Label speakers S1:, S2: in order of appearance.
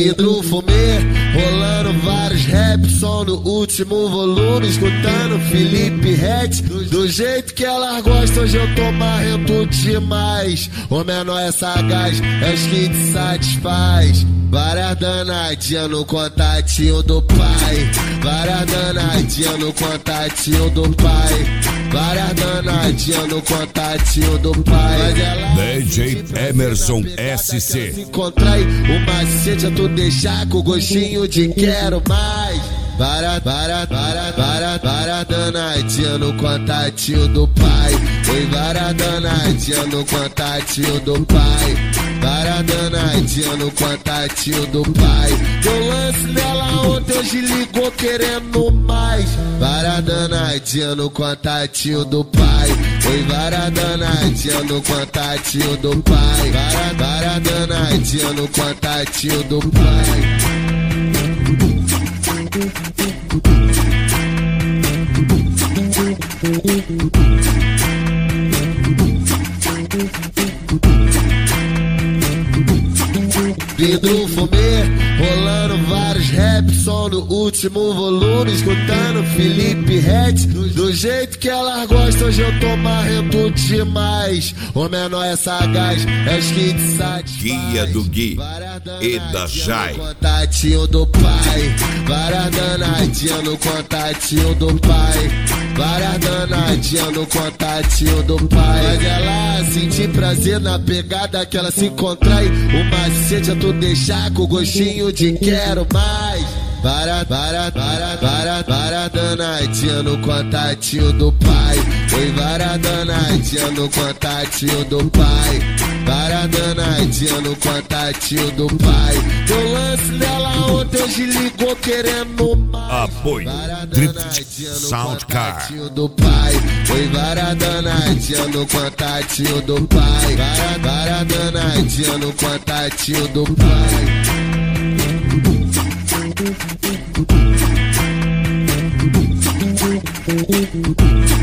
S1: vidro fumê, rolando vários raps, som no último volume, escutando Felipe Ret. Do jeito que elas gostam, hoje eu tô marrento demais. O menor é sagaz, é os que te satisfaz. Várias danadinhas no contatinho do pai. Várias danadinhas no contatinho do pai. Várias danadinhas no contatinho do pai.
S2: DJ Emerson SC.
S1: Se contrai o macete é tu deixar com gostinho de quero mais. Várias danadinhas no contatinho do pai. Oi, várias danadinhas no contatinho do pai. Várias danadinhas no contatinho do pai. Deu lance nela ontem, hoje ligou querendo mais. Várias danadinhas no contatinho do pai. Oi, várias danadinhas no contatinho do pai. Várias danadinhas no contatinho do pai. Vidro fumê, rolando vários raps, som no último volume, escutando Felipe Ret. Do jeito que elas gostam, hoje eu tô marrento demais. O menor é sagaz, é os que te satisfaz.
S2: Guia do Gui e da Jai.
S1: Contatinho do pai. Várias danadinhas no contatinho do pai. Várias danadinhas no contatinho do pai. Faz ela sentir prazer na pegada que ela se contrai. O macete é tu deixar com gostinho de quero mais. Várias danadinhas no contatinho do pai. Oi, várias danadinhas no contatinho do pai. Várias danadinhas no contatinho do pai. Deu lance nela ontem, hoje ligou querendo mais.
S2: Apoio Drift Soundcar
S1: do pai. Oi, várias danadinhas no contatinho do pai. Várias danadinhas no contatinho do pai.
S3: Thank you.